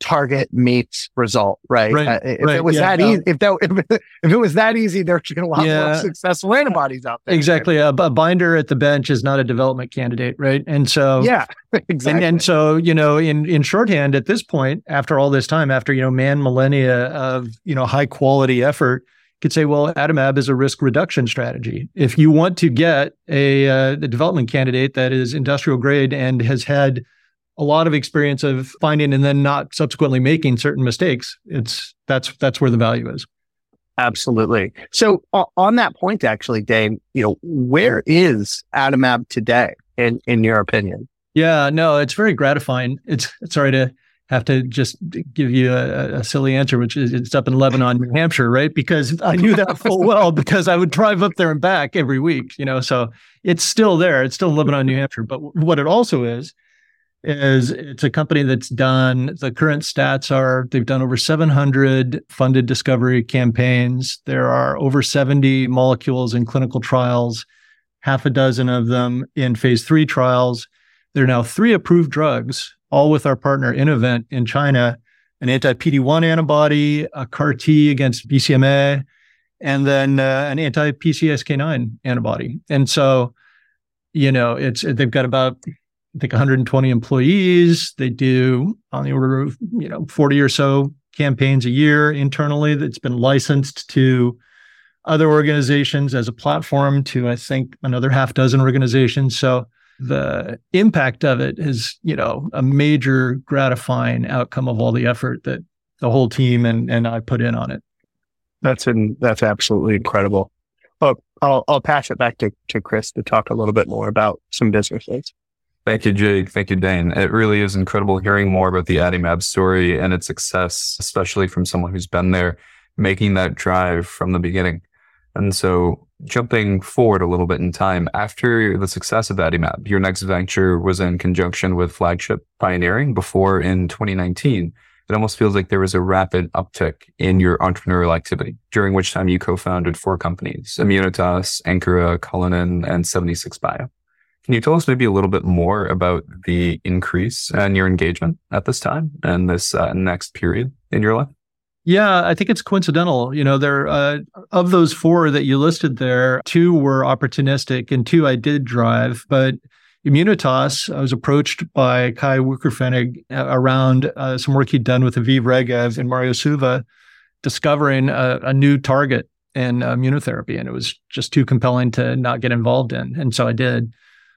target meets result, right? If right. it was Yeah, that easy, if it was that easy, there's a lot more successful antibodies out there. Exactly. A binder at the bench is not a development candidate, right? And so, yeah, exactly. And so, in shorthand, at this point, after all this time, after millennia of high quality effort, you could say, well, Adimab is a risk reduction strategy. If you want to get a development candidate that is industrial grade and has had a lot of experience of finding and then not subsequently making certain mistakes, that's where the value is. Absolutely. So on that point, actually, Dane, where is Adimab today in your opinion? Yeah, no, it's very gratifying. It's sorry to have to just give you a silly answer, which is it's up in Lebanon, New Hampshire, right? Because I knew that full well because I would drive up there and back every week, so it's still there. It's still Lebanon, New Hampshire. But what it also is it's a company that's done, the current stats are they've done over 700 funded discovery campaigns. There are over 70 molecules in clinical trials, half a dozen of them in phase 3 trials. There are now 3 approved drugs, all with our partner Innovent in China, an anti-PD-1 antibody, a CAR T against BCMA, and then an anti-PCSK9 antibody. And so, they've got about, I think 120 employees. They do on the order of, 40 or so campaigns a year internally that's been licensed to other organizations as a platform to, I think, another half dozen organizations. So the impact of it is, a major gratifying outcome of all the effort that the whole team and I put in on it. That's absolutely incredible. I'll pass it back to Chris to talk a little bit more about some business things. Thank you, Jake. Thank you, Dane. It really is incredible hearing more about the Adimab story and its success, especially from someone who's been there, making that drive from the beginning. And so jumping forward a little bit in time, after the success of Adimab, your next venture was in conjunction with Flagship Pioneering before in 2019. It almost feels like there was a rapid uptick in your entrepreneurial activity, during which time you co-founded 4 companies, Immunitas, Ankura, Cullinan, and 76Bio. Can you tell us maybe a little bit more about the increase in your engagement at this time and this next period in your life? Yeah, I think it's coincidental. There of those 4 that you listed there, 2 were opportunistic and 2 I did drive. But Immunitas, I was approached by Kai Wucherpfennig around some work he'd done with Aviv Regev and Mario Suva, discovering a new target in immunotherapy, and it was just too compelling to not get involved in, and so I did.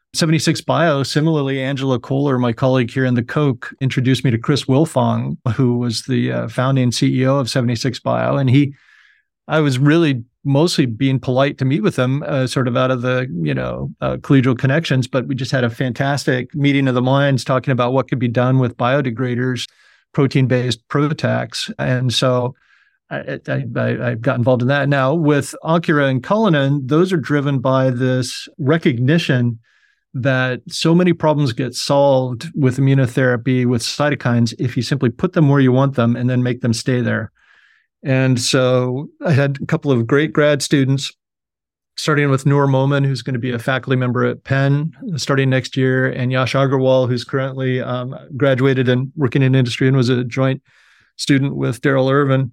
76Bio, similarly, Angela Kohler, my colleague here in the Coke, introduced me to Chris Wilfong, who was the founding CEO of 76Bio. And I was really mostly being polite to meet with him, sort of out of the, collegial connections. But we just had a fantastic meeting of the minds talking about what could be done with biodegraders, protein-based PROTACs. And so I got involved in that. Now, with Ankura and Cullinan, those are driven by this recognition that so many problems get solved with immunotherapy, with cytokines, if you simply put them where you want them and then make them stay there. And so I had a couple of great grad students, starting with Noor Momin, who's going to be a faculty member at Penn starting next year, and Yash Agarwal, who's currently graduated and working in industry and was a joint student with Daryl Irvin.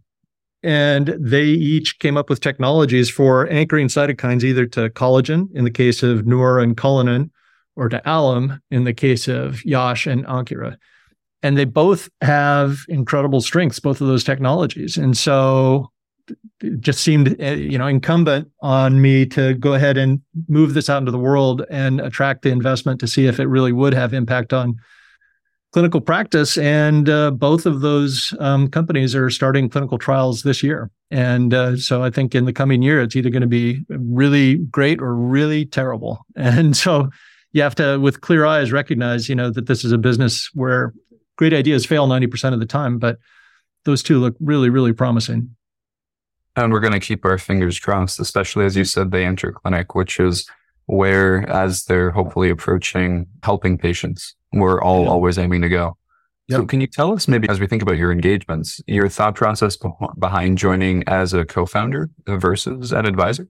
And they each came up with technologies for anchoring cytokines either to collagen in the case of Noor and Cullinan, or to alum in the case of Yash and Ankura. And they both have incredible strengths, both of those technologies. And so it just seemed, incumbent on me to go ahead and move this out into the world and attract the investment to see if it really would have impact on clinical practice. And both of those companies are starting clinical trials this year. And so I think in the coming year, it's either going to be really great or really terrible. And so you have to, with clear eyes, recognize, that this is a business where great ideas fail 90% of the time, but those 2 look really, really promising. And we're going to keep our fingers crossed, especially as you said, they enter clinic, which is where, as they're hopefully approaching helping patients, we're all always aiming to go. Yep. So can you tell us maybe, as we think about your engagements, your thought process behind joining as a co-founder versus an advisor?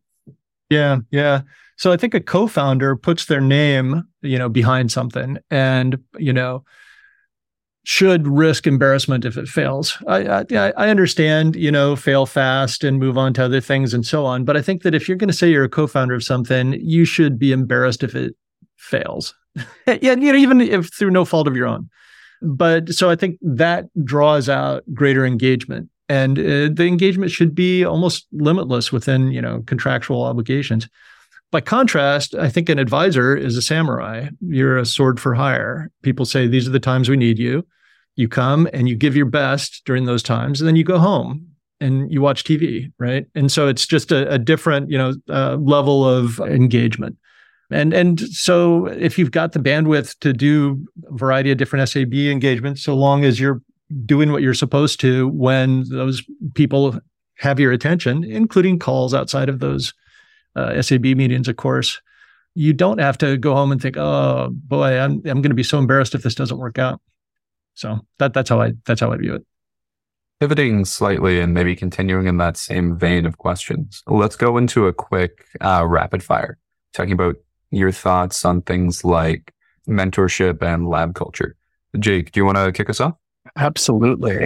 Yeah. So I think a co-founder puts their name, behind something. And, should risk embarrassment if it fails. I understand, fail fast and move on to other things and so on. But I think that if you're going to say you're a co-founder of something, you should be embarrassed if it fails. Yeah, even if through no fault of your own. But so I think that draws out greater engagement. And the engagement should be almost limitless within, contractual obligations. By contrast, I think an advisor is a samurai. You're a sword for hire. People say, these are the times we need you. You come and you give your best during those times, and then you go home and you watch TV, right? And so it's just a different, level of engagement. And so if you've got the bandwidth to do a variety of different SAB engagements, so long as you're doing what you're supposed to when those people have your attention, including calls outside of those SAB meetings, of course, you don't have to go home and think, oh boy, I'm going to be so embarrassed if this doesn't work out. So that's how I view it. Pivoting slightly and maybe continuing in that same vein of questions, let's go into a quick rapid fire, talking about your thoughts on things like mentorship and lab culture. Jake, do you want to kick us off? Absolutely.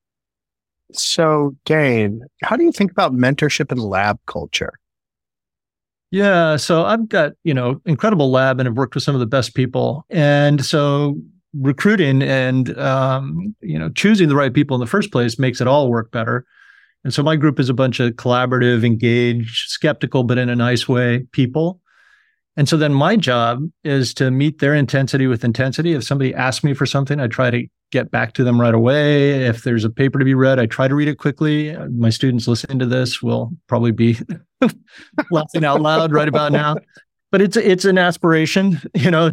So, Dane, how do you think about mentorship and lab culture? Yeah, so I've got, incredible lab and have worked with some of the best people. And so recruiting and, choosing the right people in the first place makes it all work better. And so my group is a bunch of collaborative, engaged, skeptical, but in a nice way, people. And so then my job is to meet their intensity with intensity. If somebody asks me for something, I try to get back to them right away. If there's a paper to be read, I try to read it quickly. My students listening to this will probably be laughing out loud right about now. But it's an aspiration,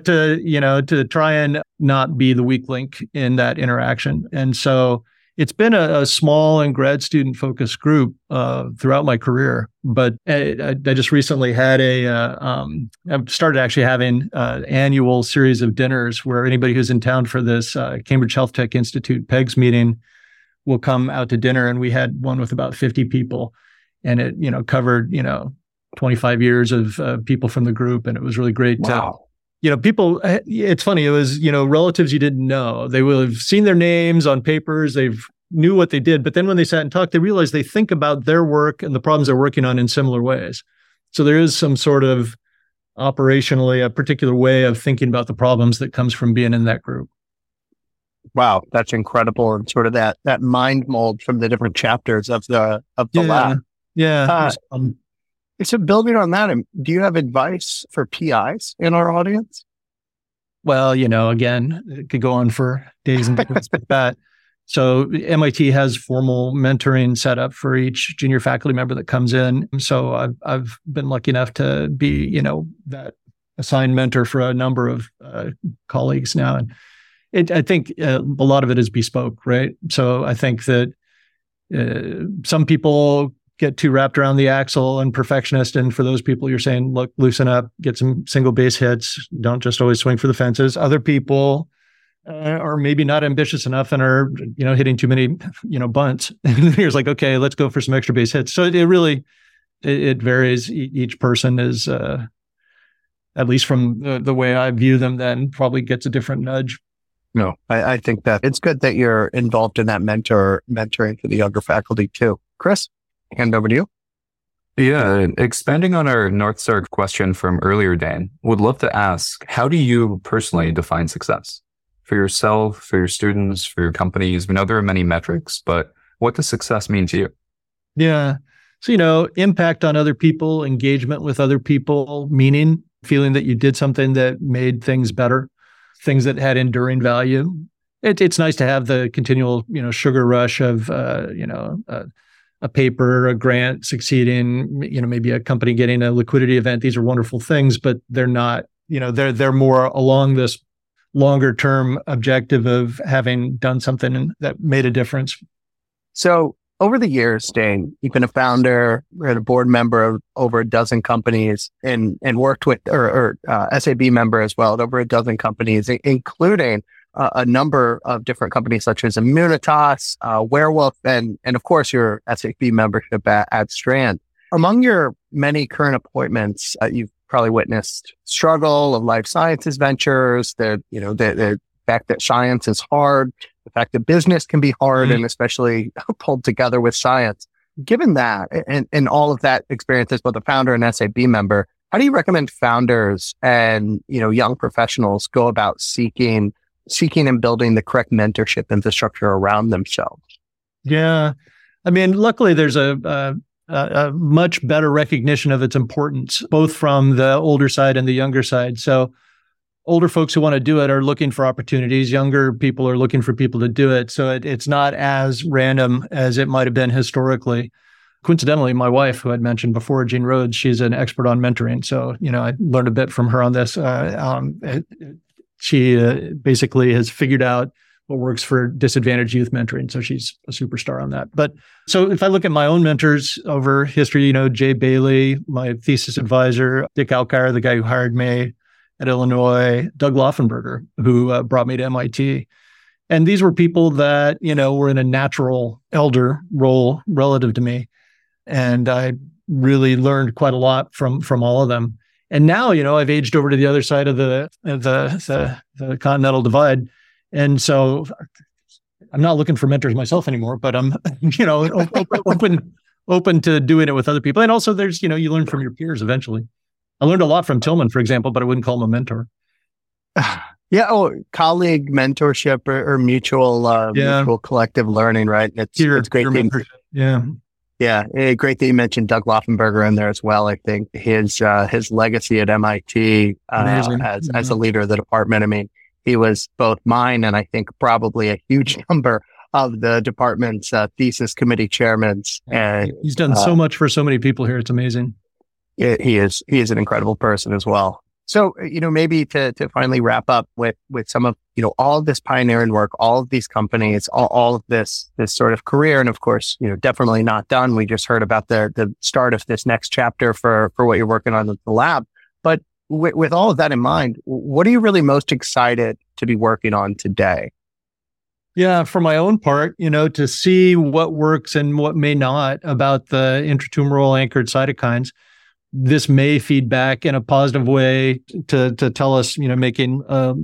to try and not be the weak link in that interaction. And so it's been a small and grad student focused group throughout my career. But I just recently had I've started actually having an annual series of dinners where anybody who's in town for this Cambridge Health Tech Institute PEGS meeting will come out to dinner. And we had one with about 50 people, and it covered 25 years of people from the group, and it was really great. Wow. People, it's funny, it was, relatives you didn't know. They will have seen their names on papers, they've knew what they did, but then when they sat and talked, they realized they think about their work and the problems they're working on in similar ways. So there is some sort of operationally a particular way of thinking about the problems that comes from being in that group. Wow, that's incredible. And sort of that mind mold from the different chapters of the lab. Yeah. So building on that, do you have advice for PIs in our audience? Well, again, it could go on for days and days like that. So MIT has formal mentoring set up for each junior faculty member that comes in. So I've been lucky enough to be, that assigned mentor for a number of colleagues now. And I think a lot of it is bespoke, right? So I think that some people get too wrapped around the axle and perfectionist. And for those people, you're saying, look, loosen up, get some single base hits. Don't just always swing for the fences. Other people are maybe not ambitious enough and are, hitting too many, bunts. And you're like, okay, let's go for some extra base hits. So it really varies. Each person is, at least from the way I view them, then probably gets a different nudge. No, I think that it's good that you're involved in that mentoring for the younger faculty too. Chris? Hand over to you. Yeah, expanding on our North Star question from earlier, Dan, would love to ask, how do you personally define success? For yourself, for your students, for your companies? We know there are many metrics, but what does success mean to you? Yeah. So, impact on other people, engagement with other people, meaning, feeling that you did something that made things better, things that had enduring value. It's nice to have the continual, sugar rush of, a paper, a grant succeeding, maybe a company getting a liquidity event. These are wonderful things, but they're not, they're more along this longer term objective of having done something that made a difference. So over the years, Dane, you've been a founder, and a board member of over a dozen companies and worked with, or SAB member as well at over a dozen companies, including a number of different companies such as Immunitas, Werewolf, and of course your SAB membership at Strand. Among your many current appointments, you've probably witnessed struggle of life sciences ventures, the fact that science is hard, the fact that business can be hard, and especially pulled together with science. Given that and all of that experience as both a founder and SAB member, how do you recommend founders and young professionals go about seeking and building the correct mentorship infrastructure around themselves? Yeah, I mean, luckily there's a much better recognition of its importance, both from the older side and the younger side. So older folks who want to do it are looking for opportunities. Younger people are looking for people to do it. So it's not as random as it might have been historically. Coincidentally, my wife, who I'd mentioned before, Jean Rhodes, she's an expert on mentoring. So, I learned a bit from her on this. She basically has figured out what works for disadvantaged youth mentoring. So she's a superstar on that. But so if I look at my own mentors over history, Jay Bailey, my thesis advisor, Dick Alkire, the guy who hired me at Illinois, Doug Laufenberger, who brought me to MIT. And these were people that, were in a natural elder role relative to me. And I really learned quite a lot from all of them. And now, I've aged over to the other side of the continental divide. And so I'm not looking for mentors myself anymore, but I'm, open to doing it with other people. And also there's, you learn from your peers eventually. I learned a lot from Tillman, for example, but I wouldn't call him a mentor. Yeah. Oh, colleague mentorship or mutual collective learning, right? It's great. Yeah. Great that you mentioned Doug Laufenberger in there as well. I think his legacy at MIT as a leader of the department. I mean, he was both mine and I think probably a huge number of the department's thesis committee chairmen. And he's done so much for so many people here. It's amazing. He is an incredible person as well. So, maybe to finally wrap up with some of, all of this pioneering work, all of these companies, all of this sort of career. And of course, definitely not done. We just heard about the start of this next chapter for what you're working on at the lab. But with all of that in mind, what are you really most excited to be working on today? Yeah, for my own part, to see what works and what may not about the intratumoral anchored cytokines. This may feed back in a positive way to tell us, making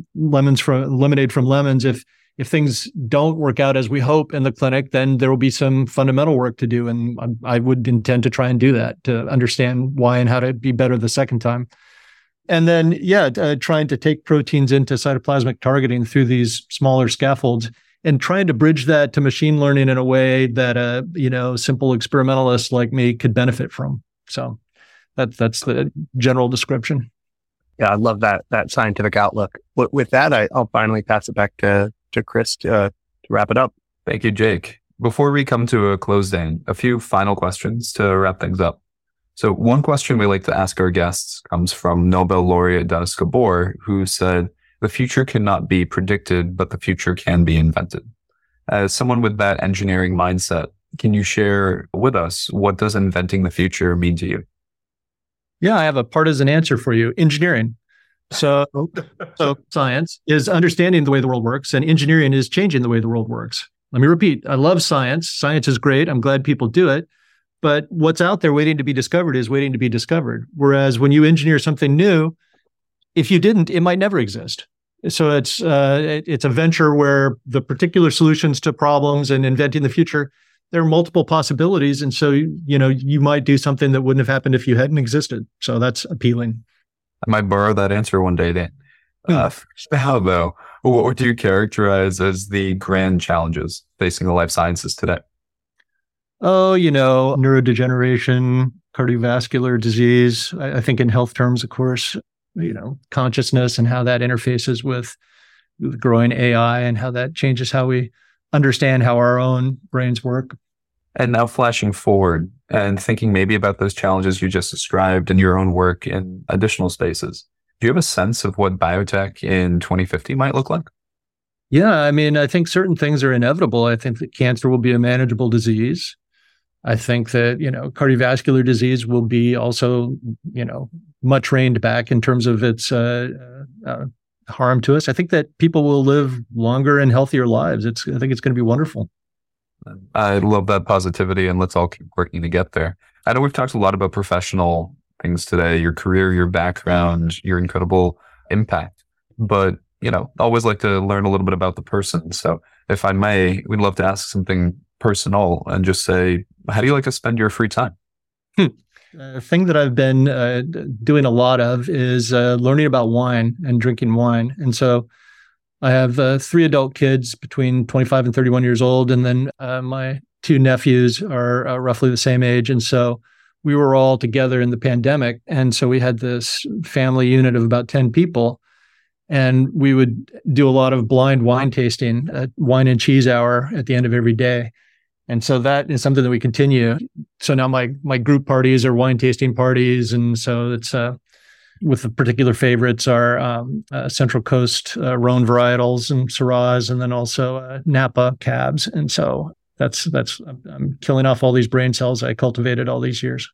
lemonade from lemons. If things don't work out as we hope in the clinic, then there will be some fundamental work to do. And I would intend to try and do that to understand why and how to be better the second time. And then, trying to take proteins into cytoplasmic targeting through these smaller scaffolds and trying to bridge that to machine learning in a way that a, simple experimentalist like me could benefit from. So that's the general description. Yeah, I love that scientific outlook. With that, I'll finally pass it back to Chris to wrap it up. Thank you, Jake. Before we come to a close, Dan, a few final questions to wrap things up. So one question we like to ask our guests comes from Nobel laureate Dennis Gabor, who said, "The future cannot be predicted, but the future can be invented." As someone with that engineering mindset, can you share with us, what does inventing the future mean to you? Yeah, I have a partisan answer for you. Engineering. So science is understanding the way the world works, and engineering is changing the way the world works. Let me repeat. I love science. Science is great. I'm glad people do it. But what's out there waiting to be discovered is waiting to be discovered. Whereas when you engineer something new, if you didn't, it might never exist. So it's a venture where the particular solutions to problems and inventing the future, there are multiple possibilities. And so, you might do something that wouldn't have happened if you hadn't existed. So that's appealing. I might borrow that answer one day, Dan. How though? What would you characterize as the grand challenges facing the life sciences today? Oh, neurodegeneration, cardiovascular disease. I think in health terms, of course, consciousness and how that interfaces with growing AI and how that changes how we understand how our own brains work. And now flashing forward and thinking maybe about those challenges you just described in your own work in additional spaces. Do you have a sense of what biotech in 2050 might look like? Yeah, I think certain things are inevitable. I think that cancer will be a manageable disease. I think that, cardiovascular disease will be also, much reined back in terms of its harm to us. I think that people will live longer and healthier lives. I think it's going to be wonderful. I love that positivity, and let's all keep working to get there. I know we've talked a lot about professional things today, your career, your background, your incredible impact. But, always like to learn a little bit about the person. So if I may, we'd love to ask something personal and just say, how do you like to spend your free time? The thing that I've been doing a lot of is learning about wine and drinking wine. And so I have 3 adult kids between 25 and 31 years old. And then my 2 nephews are roughly the same age. And so we were all together in the pandemic. And so we had this family unit of about 10 people. And we would do a lot of blind wine tasting, wine and cheese hour at the end of every day. And so that is something that we continue. So now my group parties are wine tasting parties. And so it's with the particular favorites are Central Coast Rhone varietals and Syrahs, and then also Napa cabs. And so that's I'm killing off all these brain cells I cultivated all these years.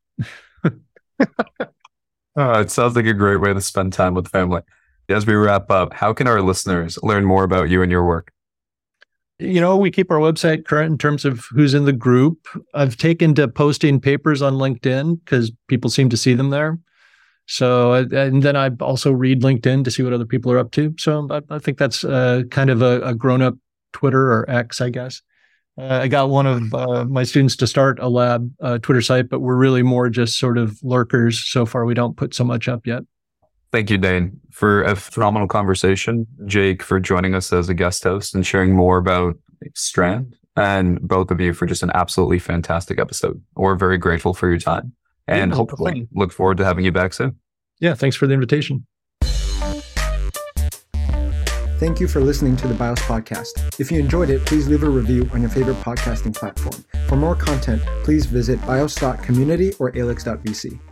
It sounds like a great way to spend time with family. As we wrap up, how can our listeners learn more about you and your work? We keep our website current in terms of who's in the group. I've taken to posting papers on LinkedIn because people seem to see them there. So, and then I also read LinkedIn to see what other people are up to. So I think that's kind of a grown-up Twitter or X, I guess. I got one of my students to start a lab Twitter site, but we're really more just sort of lurkers. So far, we don't put so much up yet. Thank you, Dane, for a phenomenal conversation. Jake, for joining us as a guest host and sharing more about Strand. And both of you for just an absolutely fantastic episode. We're very grateful for your time and hopefully look forward to having you back soon. Yeah, thanks for the invitation. Thank you for listening to the BIOS podcast. If you enjoyed it, please leave a review on your favorite podcasting platform. For more content, please visit bios.community or alix.vc.